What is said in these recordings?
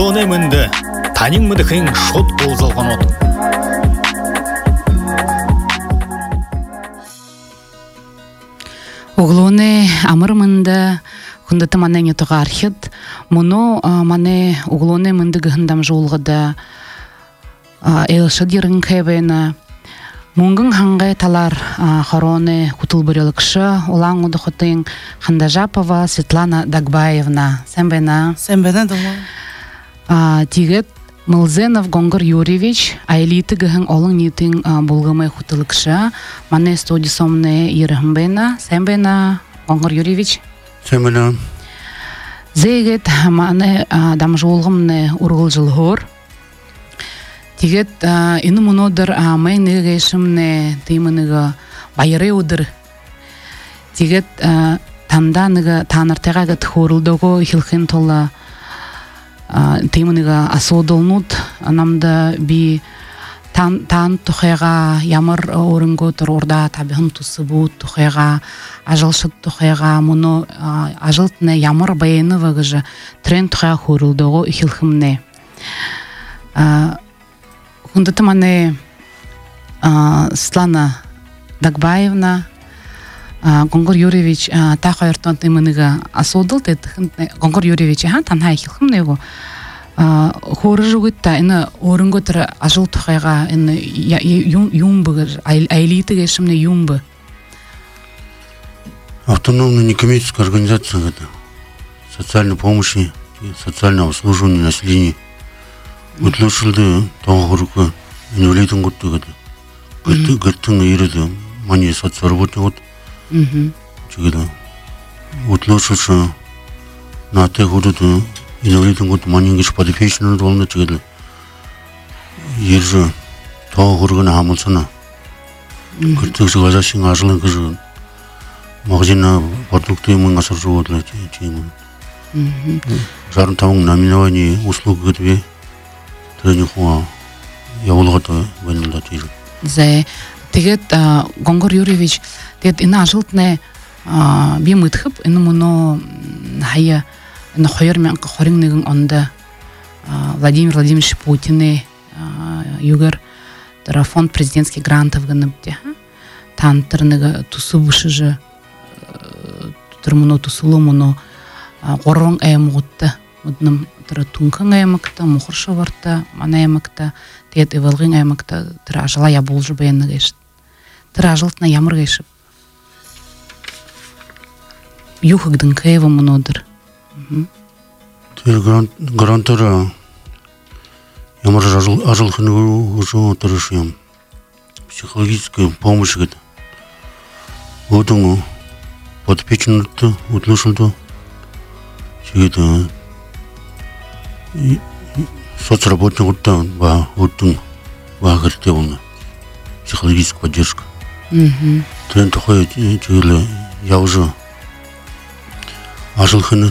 Углоне мынды, танин мыды хын шот болзалған от. Углоне амыр мынды, хүндіті мане не тұға архид, мұны мане углоне мынды гыхындам жолғыда элші дерін кәбені, Мунгын хангай талар хороны кутул бұрелікші, олан ұды құтын Хандажапова Светлана Дагбаевна. Сәмбена? Сәмбена дома. Тигет Мылзенов Гонгор Юрьевич, айлиты гыхын олың нетің болғымай құтылықшы. Мане студисомны ерігімбена. Сәмбена Гонгор Юрьевич? Сәмбена. Зейгет мане дамжолғымны урғыл жылғыр. Тигет ины мұнодыр мәйн егешімне тыймыныға байыры удыр. Тигет танданыға таныртыға гет хорылдығы хилхин тола тыймыныға асудылнуд. Анамда би тан тұхайға ямыр орынғы тұр орда табиғын тұсы бұд тұхайға ажылшыт тұхайға мұны ажылтыны ямыр байыны вағыжы трен тұхайға хорылдығы хилхимне. Хүндіті мане Светлана Дагбаевна, Гонгор Юрьевич тақы ертон тымыныға асудыл деді. Гонгор Юрьевич, танхай хилхімне его. Хоры жүгітті, іні орынғы тұры ажыл тұқайға, іні юмбы, айлиты кешімне юмбы. Автономная некоммерческая организация социальной помощи, социального обслуживания населения. Утлошылды тоғырғы инвалидың құтты кеді. Гірттің ереді мане соцработный құт. Чегеді. Утлошылшы наты құдыды инвалидың құтты маненгеш подопечный долны чегеді. Ержі тоғырғына хамылсына. Гірттігісі ғазашың ажылын кіжі. Мағзина продукты мың асыр жоғыдылы чеймін. Жарын тавың номинование услуг кедбе. Я улгата ванилда тижу. Зе тегет Гонгор Юрьевич тегет ина ажылтне бимытхып ина мұны хая ина хойыр мен қорыңнығын онда Владимир Владимирович Путине югар тара фонд президентский грантов гыныбде тантырныга тусу бышыжы тұрмыны тусулы мұны қорың әймұғытты Мудным тра тункан аймакта, мухырша варта, мана аймакта, тет эвалгын аймакта тра ажала я болжу бәйінні гешт. Тра ажылтна ямыр гешіп. Юхыгдың кәйва мұнодыр. Грантара ямар ажылхыны ұжу тұрышым. Психологическая помощь геді. Одыңы подпечінлікті, ұтлышылды. Чегеді соцработник ұттан ұттың бағырте болны. Психологическая поддержка. Трен тұқай чегілі яужы ажылхыны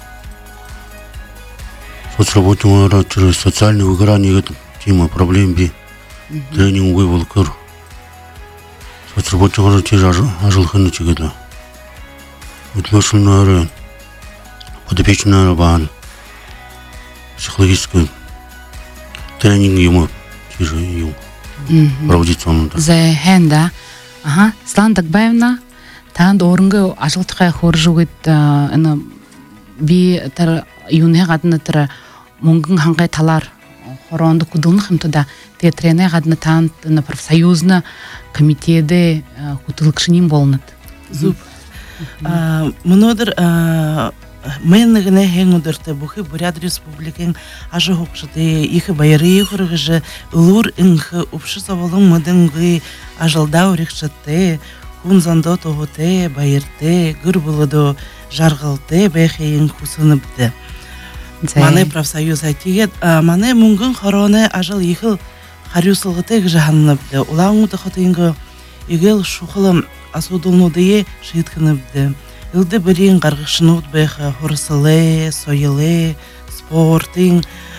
соцработник через социальное выгорание тема проблем би тренинг был кыр. Соцработник через ажылхыны чегілі. Утлошылны подопечный баған психологический тренинг ему чижу ему проводить сонunda. Зәһәнда. Светлана Дагбаевна танд орынғы ажылтықай хор жүгіт аны би тар юне гадны тар мунгын хангай талар хоронды кудылны хымтыда те трене гадны танд на профсоюзны комитеде кутылыкшынин болнат. Зуб. Мұнодыр Меннігіне хең ұдырты бұхы Бурят Республикин ажы хоқшыды ихы байыры құрғыжы ұлыр үңхі ұпшы савалың мұдыңғы ажылда өрекшітті, күн заңда тоғыты, байырты, гүр бұлыды жарғылты бәйхейін құсыныбды. Маны профсоюз айтегет, маны мұңгын қороны ажыл ихыл қарюсылғыты ғжағаныбды. Улаң ұды қытыңғы егел шуқылым асудылнудые житкінібді. Илді бірін қарғышыны ұтбайға хорысылы, сойылы, спортың,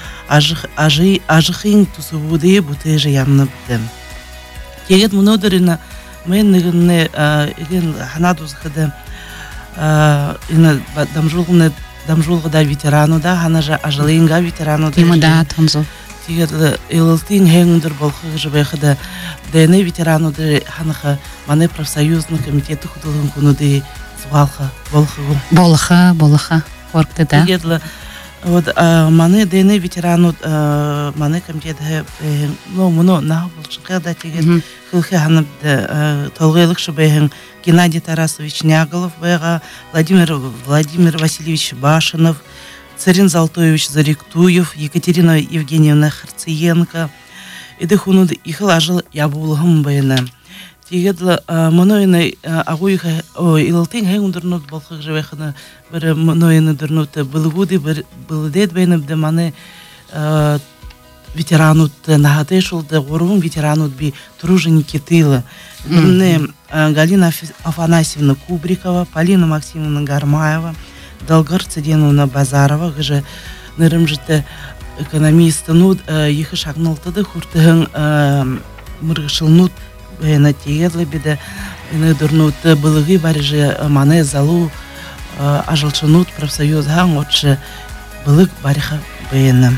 ажықың тұсыбуды бұты жаяныбды. Кегет мұнодырына мен негінне еген ханадузғыды дамжылғыны дамжулгыда ветерану да хана ажалыйынга ветерану Тема да тонзо. Тигет илтин хенгдер болхы жбехда ДН ветерану да ханаха мане профсоюзный комитеты худылгын кунуды звалха Болха. Коркты да. Тигет вот мане ДН ветерану мане комитет ну муно на болшка да тигет хылхы ханып толгойлык шбехен Геннадий Тарасович Няголов бэга, Владимир Васильевич Башинов, Царин Золотоевич Заректуев, Екатерина Евгеньевна Харциенко. Иды хуну ихыл ажыл ябулгым бэйна. Тигедлы моноины агуйха илтин хенгдернут болхыг жебехна бір моноины дернут былгуды бір былдет бэйна бдеманы ветеранут нагатешулды горун ветеранут би труженики тыла. Галина Афанасьевна Кубрикова, Полина Максимовна Гармаева, Долгар Цеденовна Базарова, гже нырымжыты экономист, ехы шагналтыды хуртыгын мыргышылнут бэйна тегедлы биде, дурнут былыгы барыжы мане залу ажылшынут профсоюз хан отшы былык барыха бэйна.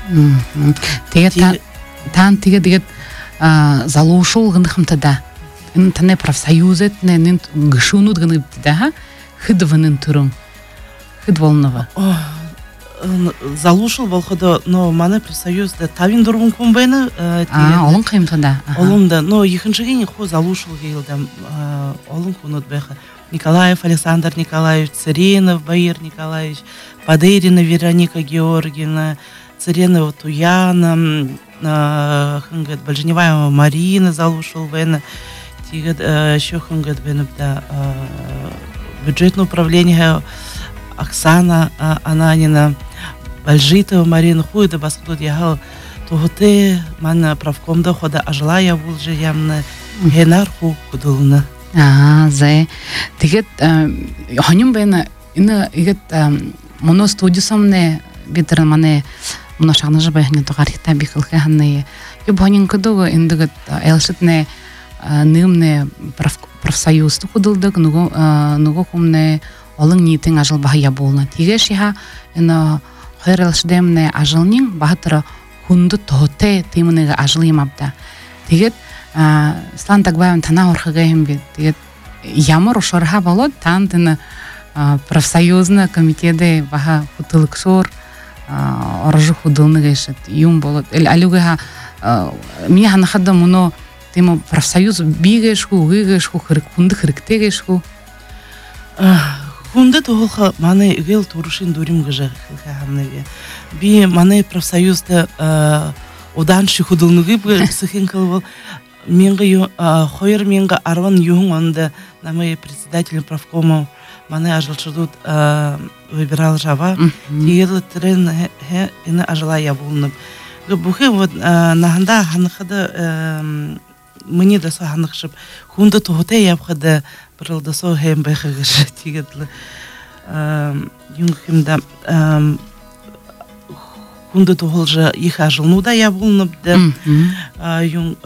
Тегет залушул гындыхымтыда. Тане профсоюзет нен гышунут гыны да хыдванын турун хыдволнова залушыл болходо но мане профсоюз да тавин дургун кумбайны олун кыймтында олунда но ихинчиген хо залушыл гейлдам олун кунут беха Николаев Александр Николаевич Царинов Баир Николаевич Падырина Вероника Георгиевна Царинова Туяна хынгат Бальжневаева Марина залушыл вена Тигет еще хангат бенебда бюджетное управление Оксана Ананина, Бальжитова Марина Хуйда баскут ягал тоготе мана правком дохода ажлая вулжи ямна генарху кудулна. Зе тигет ханим бена ина игет моно студисамне битерен мане моно шагна жабахне тогарихта бихылхе ханне юбанин кудуга индигет элшитне нымне профсоюз тукудылдык нуго кумне олың нитин ажыл бахая болна тиге шиха ина хайралшдемне ажылнин бахатыра хунду тоте тимнеге ажылымапта тигет слан тагбаем тана орхагаем бит тигет ямар ошорха болот тантына профсоюзна комитеде баха хутылыкшор оржу худылныга ешет юм болот алюга меня ханахада муно тема профсоюз бигешку гыгешку хунды хырыктегешку хунды толха мане игел турушин дурим гыжа ханнеге би мане профсоюзда одан шихудылныгы сыхин кылбыл менге хойер менге арван юң онда намай председатель правкома мане ажылчыдут выбирал жава тигел трен ина ажыла ябулны бухи вот наханда ханхада мне да саханыкшып хунда тоте ябхада бирылда со хем бехагыш тигетле юнгхимда хунда толжа их ажылнуда ябулнып да юң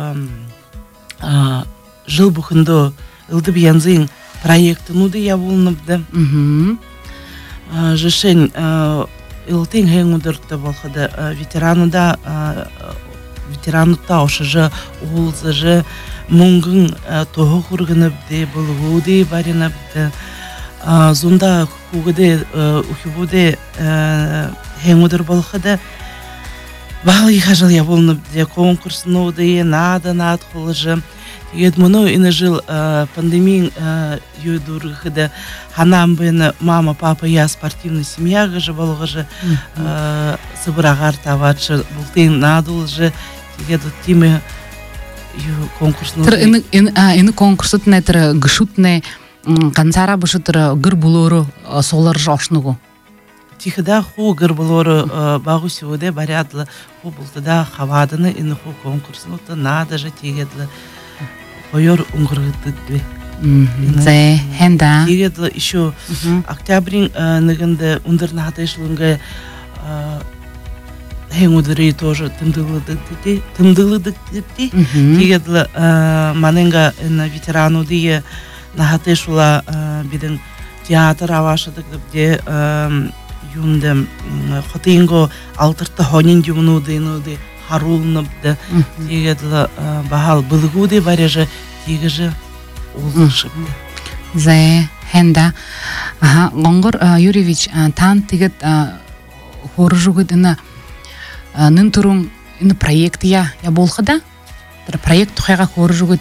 жыл бухында ылды бянзин проекты нуды ябулнып да жешен илтин хенгудыртта болхада ветерануда ветеранутта ошыжы улзыжы мунгын тоғы құрғынып де бұлғуды барынып де зунда хугыды ухибуды хенгудыр болхада бағыл ихажыл ябылынып де конкурсынуды над хулыжы тегет мұны ины жыл пандемин юдурғыды ханам бені мама, папа, я спортивный семья гыжы болғыжы сыбырағар таватшы бұлтын надулжы тегет тиме конкурсынуды ины конкурсытны тірі гышутны қансара бұшытыры гыр бұлоры солар жошнугу тихда ху гыр бұлоры бағу севуде барядлы ху бұлтыда хавадыны ины ху конкурсынуды надо же тегетлі ойор уңғырғыдды Зе, хенда. Тегетлі еще октябрин нығынды ұндырны хатайшылынға хен удыры тоже тымдылыдык тегетлі маненга ветерану дие на хатайшыла биден театр авашыдық де юндем хотинго алтырта хонин юмнуды харулныбды тегедле бахал булгуды бареже тегеже улшыпты. Зе хенда Гонгор Юрьевич тан тегет хоржугыт ина нын турун ина проект я болхада проект тухайга хоржугыт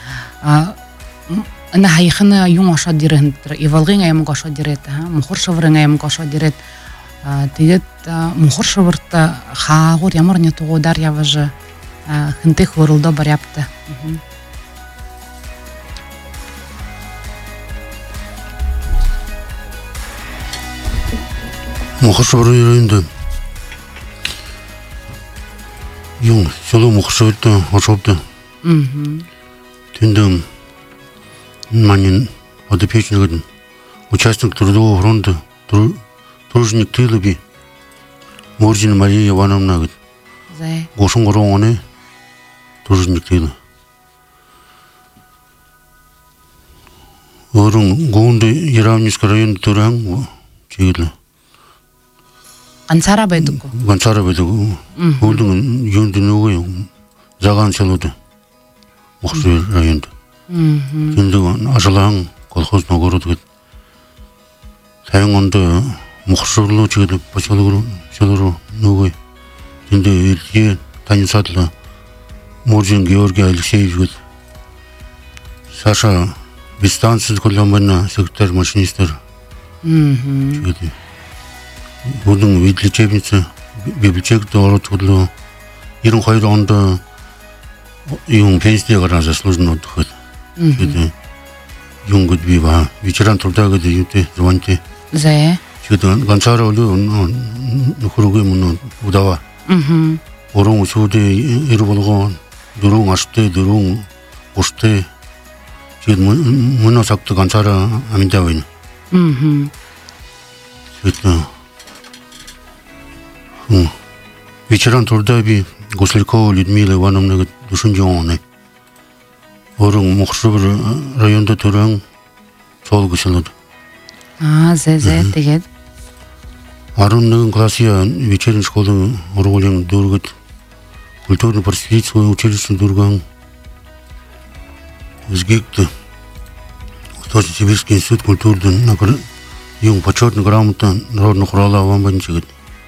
ина хайхына юң аша дирен ивалгын айым аша дирет мухор шаврын айым аша дирет тегет мухор шаврта хагор ямар не тугодар яважы хынты хорулда баряпты. Мухашвары районда юң село Мухашварда ошопты. Тендем манин подопечный участник трудового фронта труженик тылыби Морзина Мария Ивановна говорит. Гошун гороне труженик тылы. Орун гонды Яравнинский район туран чегидле. Гансара байдыгу. Олдың юндынуғы заған селоды. Мұқсы районды. Тендігі ажылаң колхоз ногороды кет. Тайын онды мұқсырлы чегеді поселогыру селору нуғы. Тенді елге танисатлы Морзин Георгий Алексеевич кет. Саша Бестанцыз колломбайна секретарь машинистер чегеді. Будың видлечебница библиотекты оротудлу ирун хайры онда юң пенсия гана заслуженно отдыхать. Чеды юң гуд бива вечеран труда гуд юте звонте. Зе. Чеды гончара олю нухуругы муну удава. Орун усуде иру болгон дурун ашты дурун ошты. Чеды муну сакты гончара аминдавын. Чеды вечеран труда би Гослякова Людмила Ивановна душунжоны. Орун Мухшыбыр районда туран сол кышылыды. Зе тегет. Арунның классия вечерин школы орголен дургыт. Культурно-просветительское училище дурган. Сгикты. Сибирский институт культуры юң почетный грамота народных урала аванбанчигыт.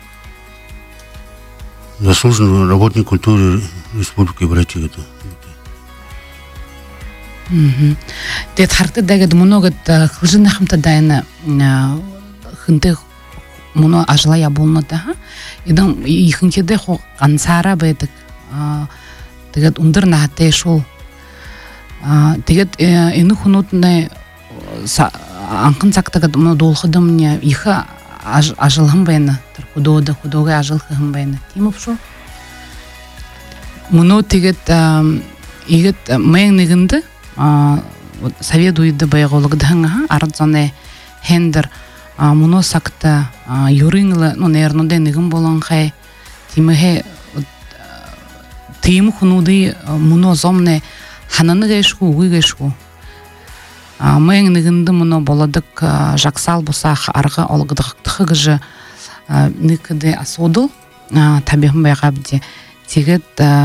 Заслуженный работник культуры Республики Братьев. Тет харты дагад много хлжин хамта дайна хынты муно ажла я болна да. Идан ихынчеде хо гансара бедик. Тегет ундыр нахте шул. Тегет эни хунутне анкын сактагад муно долхыдым не иха ажылхым байна. Худога ажылхым байна. Тимов шо? Муно тегет игет мен негинде совет уйды байгологдың арзаны хендер муно сакта юринглы наверное денигин болон хай тимехе тим хунуды муно зомне хананы гешку уйгешку мен негинде муно боладык жаксал бусах арга олгдыктыгы никде асодул табихм байгабди тегет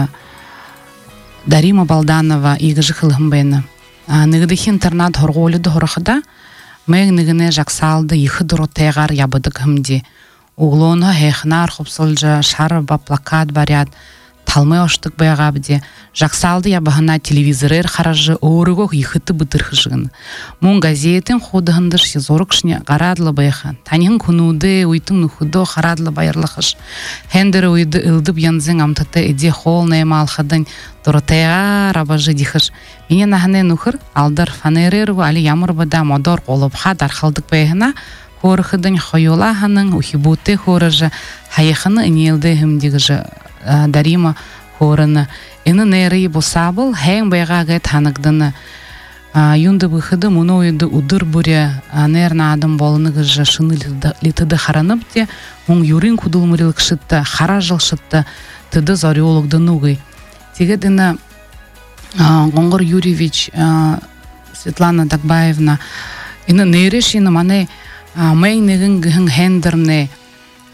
Дарима Балданова игыжы хылым байна. Нигдих интернат хорголы дохорахда, мен нигне жаксалды ихы дуротегар ябыдык хымди. Углона хехнар хопсылжа шарба плакат барят, талмы оштык байгабди. Жаксалды ябахана телевизорер харажы орыгох ихыты бытырхыжын. Мун газетин ходыгындыр шизорыкшне гарадлы байхан. Танин кунуды уйтын нухудо харадлы байырлыхыш. Хендер уйды ылдып янзын амтыты эде хол наймалхадын Доротега рабажы дихыш. Мене нахане нухыр алдар фанереру али ямырбада модор қолыпха дархалдык байхына хорыхыдын хойола ханын ухибуты хорыжы хайхыны инелді хымдегіжі Дарима хорыны. Ины нейры босабыл хэң байға гэт ханыкдыны. Юнды бұхыды мұны ойды удыр бұре нейрна адым болыныгыжы шыны литыды харанып де мұң юрин кудылмырылық шытты, хара жыл шытты, тыды зориологды нугы. Тегет ина Гонгор Юрьевич Светлана Дагбаевна ина нейреш ина мане мен негин хендерне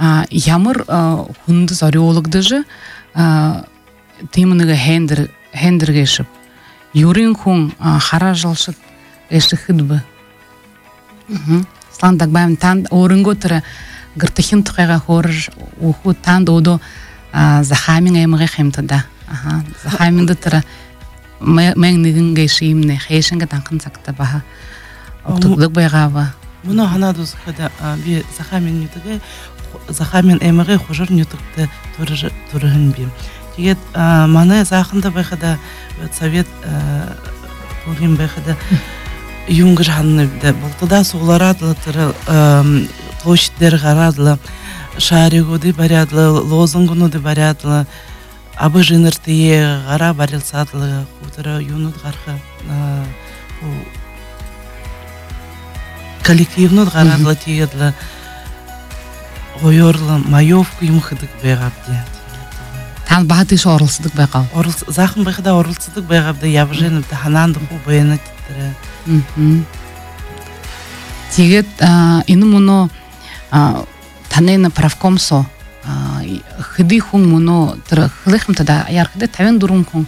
ямар хүндс орёологдож тиймнэг хендэргэшв. Юрин хүн хараа жылшид эшхэдбэ. Сландаг бам танд өөрөнгөө тэр гэртхэн тухайга хөрж үхүү танд өдөө захамин аймгийн хэмтда. Захамин дотор мэн нэгэн гэшимнэ хэшингэ данхан цагта баха. Октогдог байгава. Муно ханадус хада би захамин нүтэгэ захамин аймгийн хужир нүтэгтэ төрөһөн би. Тэгээд манай заахында байхада совет тургин байхада юнгэр ханны болтода сугларадлы тэр площадьдер гарадлы шаригуды барядлы лозунгунуды барядлы абы жинертие гара барилсадлы хутра юнуд гарха коллективнуд гарадлы тиедлы ойорлы маёвку юмхыдык байгабды. Тан баатыш оролцдог байгаа. Захан байхада оролцдог байгабды явжэнэ хананд хуу байна тэр. Тэгээд энэ мөнө танайна правкомсо хэди хүн мөнө тэр хлэхмтада ярхад 54 хүн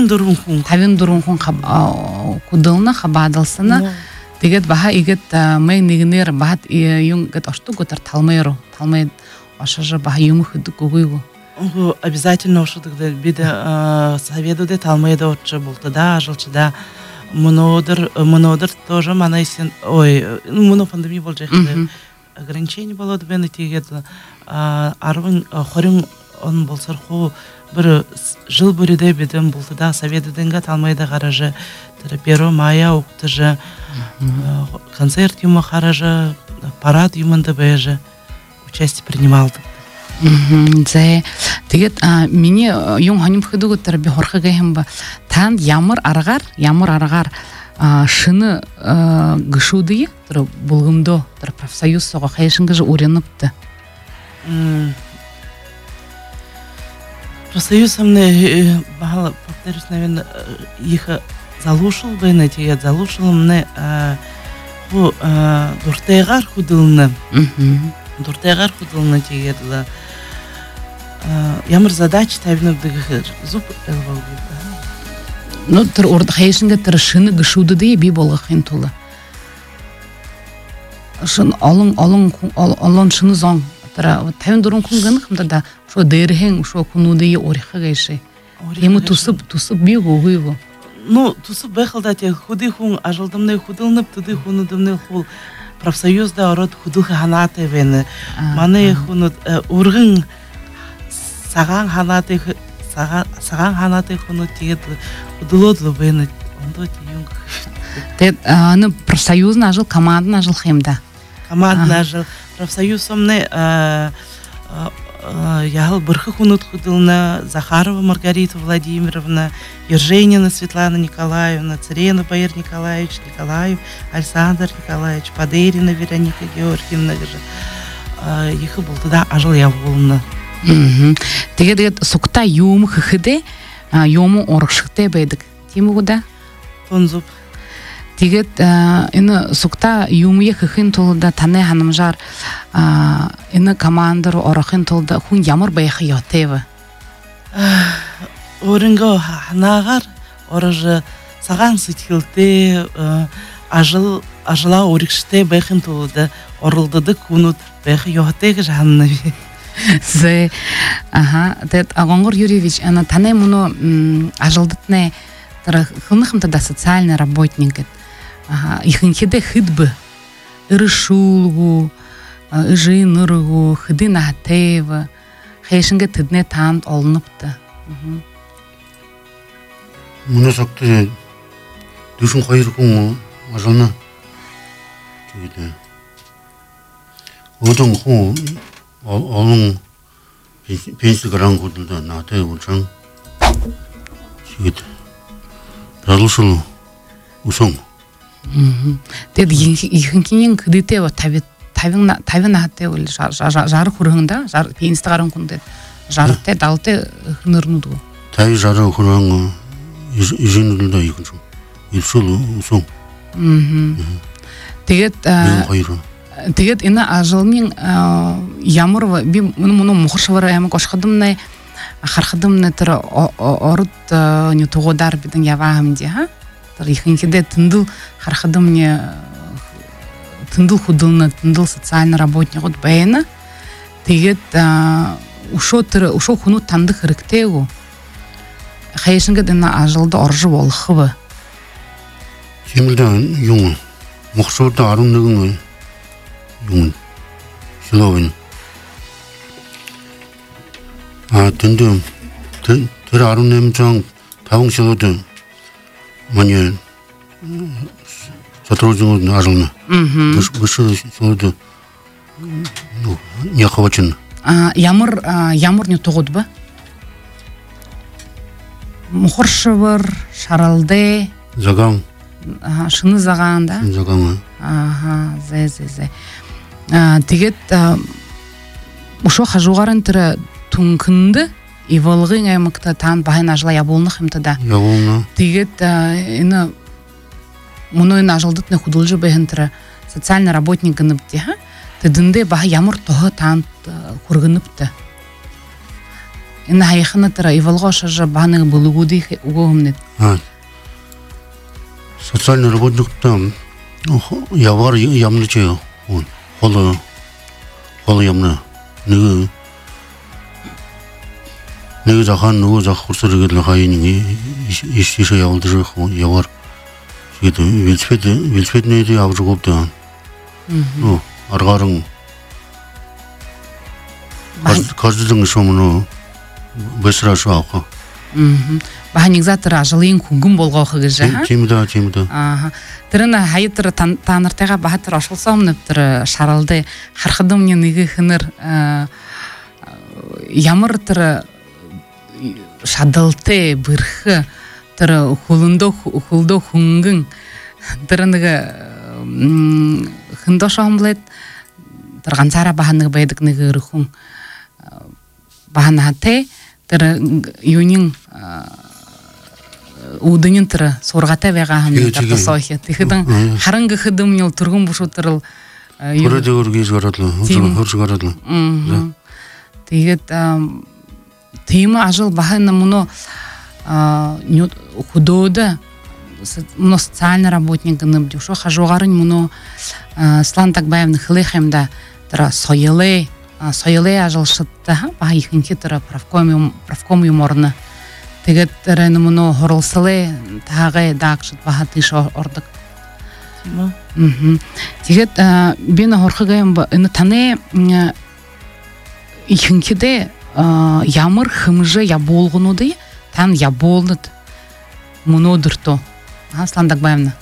кудылна хабадалсана тэгээд баха игэт мэй нэгнэр бат юм гэт ортуг өтер талмай ашажа баха юм хэдэг үгүй. Обязательно ушудык биде советуде талмайда отчы бултыда жылчыда монодыр тоже манайсен моно пандемия болжай ограничение было бен тигет арвын хорин он болсар ху бір жыл бүреде биден бултыда советуденга талмайда гаражы 1 мая уктыжы концерт юма харажы парад юмында бэжы участие принималды. Тэгээд миний юм хоним хэдэг өтер би хорхага хэмба танд ямар аргаар шыны гышуды тэр булгымдо тэр профсоюз сого хайшынгаж уряныпты. Профсоюз мне бахала повторюсь, наверное, их залушил бы на те залушил мне бу дуртегар худылны. Дуртегар худылны тегедла. Ямар задач тавиныбдыгы зуп элбалды. Ну тэр урд хайшынга тэр шыны гышуды дей би болгохын тулы. Шын олон шыны зон тэр 54 хүн гэнхэмдэ да шо дээрхэн шо күнүдэй орихга гэшэ. Ему тусып би гогойго. Ну тусып байхалда те худы хүн ажылдымны худылнып туды хунудымны хул профсоюзда ород худылха ханаты вены. Маны хунуд ургын саган ханаты хунуд тиет удулодлы вены. Ондо тиюнг. Те аны профсоюзна ажыл командна ажыл хемда. Командна ажыл профсоюзомны ял бырхы хунуд худылна Захарова Маргарита Владимировна, Ерженина Светлана Николаевна, Царена Баир Николаевич, Николаев Александр Николаевич, Падерина Вероника Георгиевна их был туда ажыл явулна. Тэгээд сукта юм хыхыде юм оргшыкте байдаг. Тимгуда тонзуп. Тэгээд энэ сукта юмыг хыхын тулда таны ханамжаар энэ командор орохын тулда хүн ямар байх ётэв. Өрөнгө ханаагаар орож цагаан сэтгэлдээ ажила өргөштэй байхын тулд оролддог хүнүүд байх ётэй гэж ханна. Тэгээд Гонгор Юрьевич ана таны муну ажилдтны тэр хынхымтада социальный работник ихэнхэдэ хэдбэ иршүүлгүү ижинэргүү хэдин хатэв хэшингэ тэднэ таанд олнопта. Мунаас огт дүүшин 2 хүн ажилна. Тэгээд 어떤 후 어느 벤스 그런 것들도 나한테 우선 지금 라루슬 우선 тэгээд ихэнхийн кредитээ тавин хатэ үл жар хүрхэнда жар инстаграм хүндээ жартай давтай хнөрнүүд гоо тай жараа хүрэн ижинэлдэ их юм илсул усон тэгээд энэ ажлын ямар би муну мухшвара ям кошхадымнай хархадымны төр орут не тугодар биден яваамди ха төр ихинкеде тындыл хархадымне тындыл худылны тындыл социальный работник от бэйна тэгээд ушо хуну тандык хырыктеу хайшинге дена ажылды оржы болхыбы Темилдан юн мухшурда арунныгын юн Силовин тынды төр аруннем장 다홍실로도 많이 сотрудников ажылны выше силоды не хвачен ямар не тогудбы мухоршывыр шаралды заган шыны заган да заган зе тэгээд ушо хажугарын тірі түнкінді иволгын аймакта тан бахын ажыла яболны хымтада яболны тэгээд ины муну ины ажылдытны худулжы бэхін тірі социальный работник гыныбды тыдынды баха ямар тоғы тан хургыныпты ины хайхыны тірі иволго шажы баханы былыгуды угоғымнет социальный работник-то явар ямны чею холы ямны неге захан 누구 자 хурсырыгырлы хайнинги ише явылды явар жеті велосипеднейді авжы көпті арғарың каждыдың шомыны бәсіра шуақы баханигзатыр ажылыйын күнгін болға оқығыз жа темді тіріні хайытыры таныртайға бахатыр ашылсамны тірі шаралды харқыдымне неге хыныр ямар тірі шадылты бірхі тірі хулдо хүнгін тірінігі хындо шамлет тірі ғансара баханыға байдық неге рухун баханаты тірі юнин удынын тірі сорғата веғағын тарта сохи тихыдан харыңғы хыдым ел тұрғын бұшу тұрыл көреді өргейіз ғарадлы тегет тыйымы ажыл бахайна мұны худоды мұны социальный работник гынып шо хажуғарын мұны Слан Такбаевны хылыхемда тыра сойылы ажыл шытты баха ихінке тыра правком юморны тегет тырыны мұны хорылсылы тағы дақшыт баха тыш ордық тегет бені хорқығайым үні таны ихінкеде ямар хымжы яболғынуды тан яболныд мұнодырто Слан Такбаевна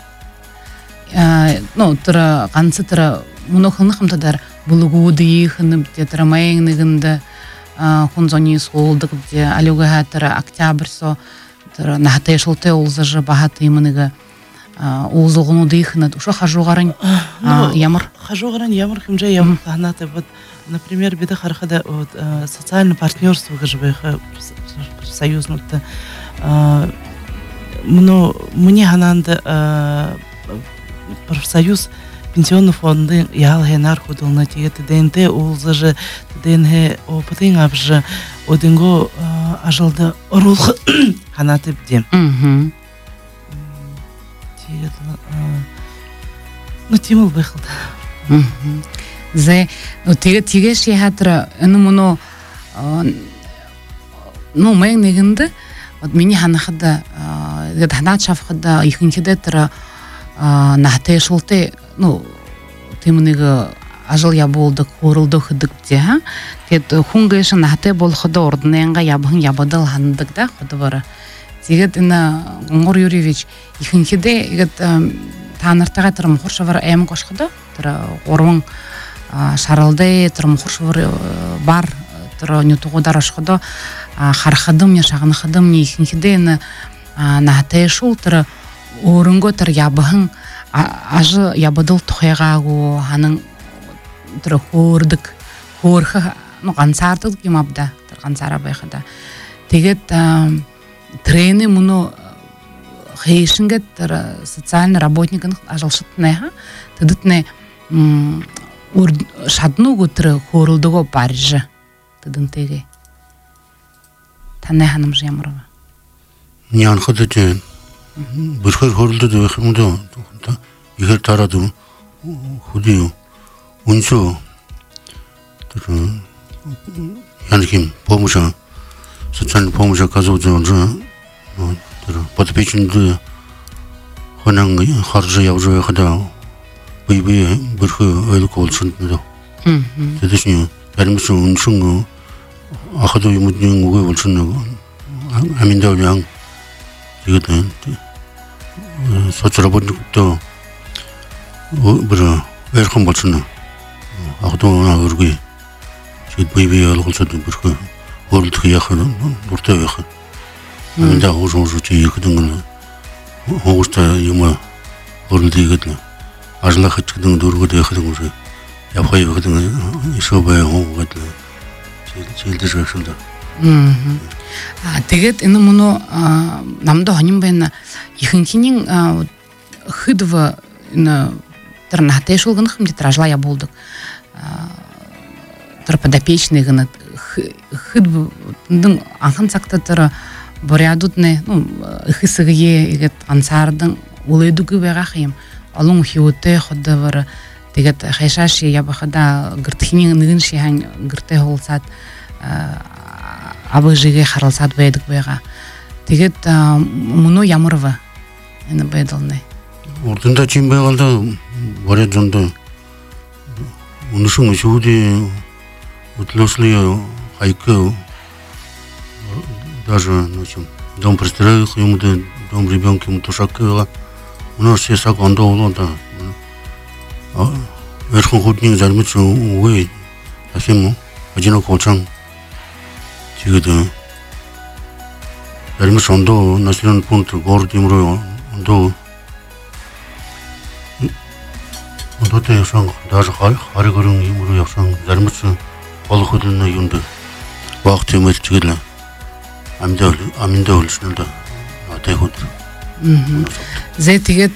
тыры қансы тыры мұны қылнықымтадар бұлығуды ихынып де тыры майыңнығынды хунзони солдық де алюға тыры октябрьсо тыры нахтай шылты олзажы бағаты имыныға олзылғынуды ихынып ұшы хажуғарын ямар хымжа ямар қағынаты например беді қарқада социальный партнерство ғыжбайғы союзнутты мне ғананды профсоюз пенсионный фонды ялхенар худылна тегеті ДНТ олзажы ДНХ опытың абжы одынго ажылды орулғы ғанаты бде тимыл байқылды теге шейхатыры үні мұны мәйін негінді мені ханақыда ғанат шафқыда ихінкеде тұры нахтай шылты тымынығы ажыл яболды қорылды қыдық де тет хунғайшы нахтай болхыда ордынайынға ябығын ябадыл хандық да құды бары тегет іні Ғоңғар Юрьевич ихінкеде таныртаға тұры мұқыршывыр әйім қошқыда тұры орвың шаралды тұры мұқыршывыр бар тұры нютуғыдар ашқыда харқыдым не шағынықыдым не ихінкеде іні нахтай шыл тұры орынғы тұр ябығын ажы ябадыл тұхайғағу ханың тұры хордық хорхы ғансардық кемабда ғансара байқыда тегет трені мұны хейшінге тұры социальный работникын ажылшытынайға тыдытны шадну гутыры хорылдыго баржы тыдынтеге. Тане ханым Ямурова. Нян ходите. Бырхыр хорылды да хымда. Игер тараду. Худию. Унсу. Янким помоща. Социальная помощь оказывается уже подопечные хонang харжы явжы хада бейбей бырхы айлык болсын да. Тедешне ярмысы уншын ахаду юмуднын угы болсын аминда улян дегетен соцработникто бір эрхым болсын ахаду агыргы жит бейбей айлык болсын бырхы World яхын бурта яхын. Аминда уже чийгдин Оғышта ема орынды егетіні. Ажыла қытшыдың дұрғыды яқыдың уже. Япқай яқыдың еші бай оғы қайтыны. Желді жақшылда. Тегет, іні мұны намды ғаним байына ехінкенің хыдывы тұрнахтай шолғыны қымде ажыла я болдық. Тұр подопечный ғыны хыдывы аңқан сақта тұры Борядутне, хисыгые игет ансардың улайдугы бәғақайым. Алың хиуты ходдавары тегет хайшаши ябахада гыртхини нығын шейхан гырты холсат абы жиге харалсат бәйдік бәға. Тегет мұны Ямурова бәйділіне. Ордында чейін бәғалда баряд жонда ұнышың үшуді ұтлослы хайкі даже, дом пристроих ему дом ребенка ему тушакова. У нас все саконда улода. Верхом худник зармется увы, таким одиноко чан. Тигда. Зармется он до населенный пункт город Имрой он до. Он до те сам даже харигорин Имрой сам зармется полуходный на юнда. Вахт ему тигда. Аминда өлісінді атайғыд. Зай тегет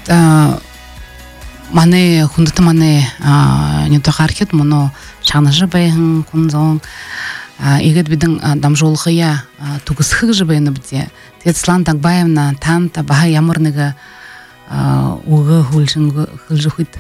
маны хүндіті маны нетоқ архет мұны шағныжы байығын күнзоң егет бідің дамжолғыя тұғысқық жыбайыны біде. Тегет Слан Тагбаевна танта баға ямырныға ұғы хүлжі құйды.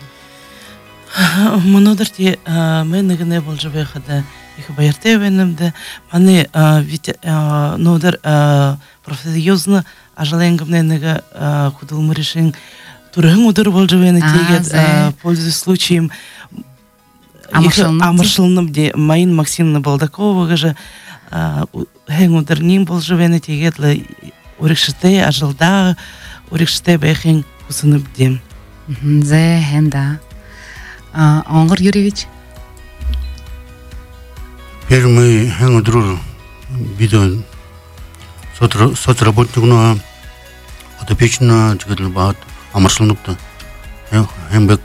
Мұнодыр те мен үгіне бұл жыбайқыды их баярте венемде маны нодер профсоюзны ажаленгымненеге кудылмы решен турын удыр болжевене тегет пользуясь случаем амыршылным де Майын Максимовна Балдаковага же хэн удырнин болжевене тегетле урекште ажалда урекште бэхэн кусынып дем. Зе хэнда. Оңғыр Юрьевич. Теперь мы дружим видео соцработникна подопечна чигатл бат амаршылныкта хэмбек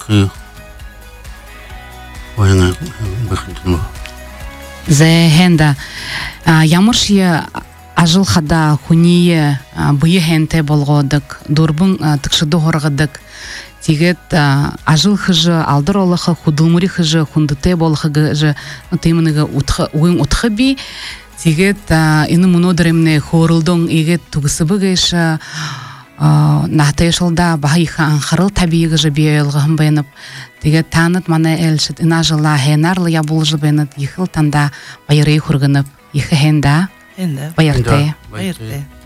ойна бэхэнтэн. Зе хэнда ямыршия ажыл хада хуния бые хэнте болгодык дурбун тыкшыды хоргадык. Тегет ажыл хыжы алдыр олықы худылмыри хыжы хундыте болықы жы теймінігі уын утқы би. Тегет іні мұнодырымны хорылдың егет тұғысы бұғышы нақтайшылда баға иқы аңқырыл табиығы жы бейелғығын байынып. Тегет таныт мана әлшіт іна жыла хэнарлы ябыл жы байынып иқыл танда байыры құрғынып. Иқы хэнда? Хэнда. Байырты. Байырты.